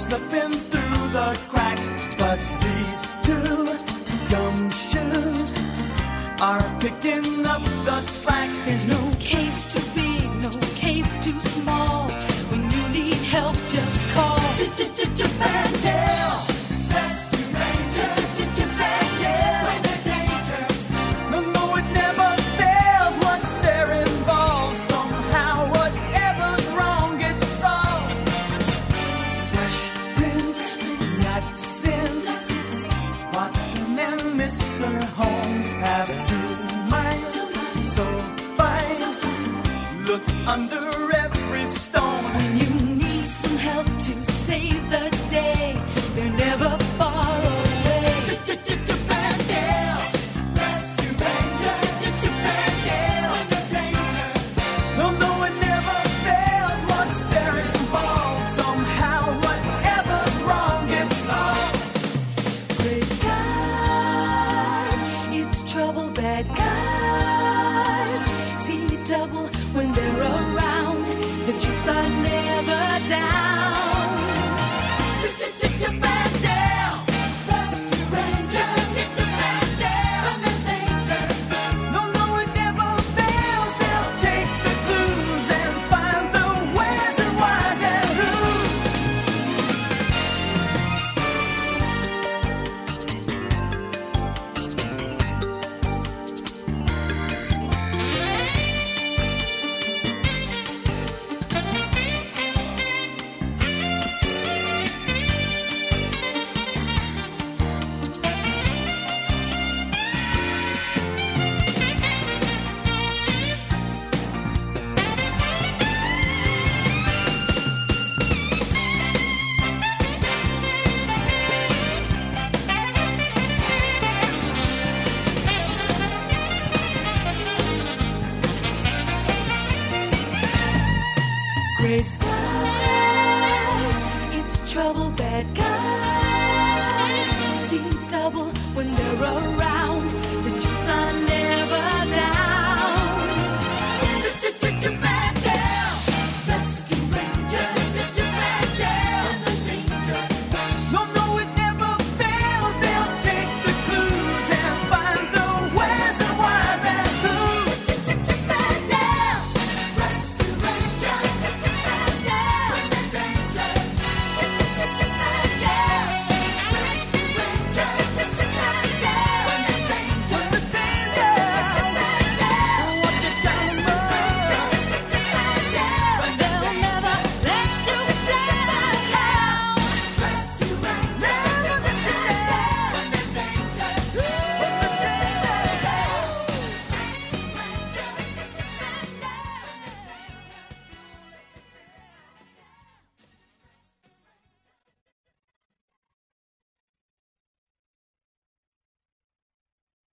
slipping through the cracks. But these two gumshoes are picking up the slack. There's no case too big, no case too small. When you need help, just call Bandale. Rescue Ranger. Bandale. When there's danger. No, it never fails once they're involved. Somehow, whatever's wrong gets solved. Fresh Prince, not since. Watson and Mr. Holmes have two minds so fine. Look under every stone. When you need some help to save the day, they're never far away. Bandale, Rescue Ranger. Bandale, when there's danger. No, it never fails once they're involved. Somehow, whatever's wrong gets solved. Gray skies, it's trouble, bad guys. See double when they're around. The chips are never down. Bandale, Rescue Ranger. Bandale, when there's danger. No, it never fails. They'll take the clues and find the where's and why's and who's. Gray skies, it's trouble, bad guys. See double when they're around.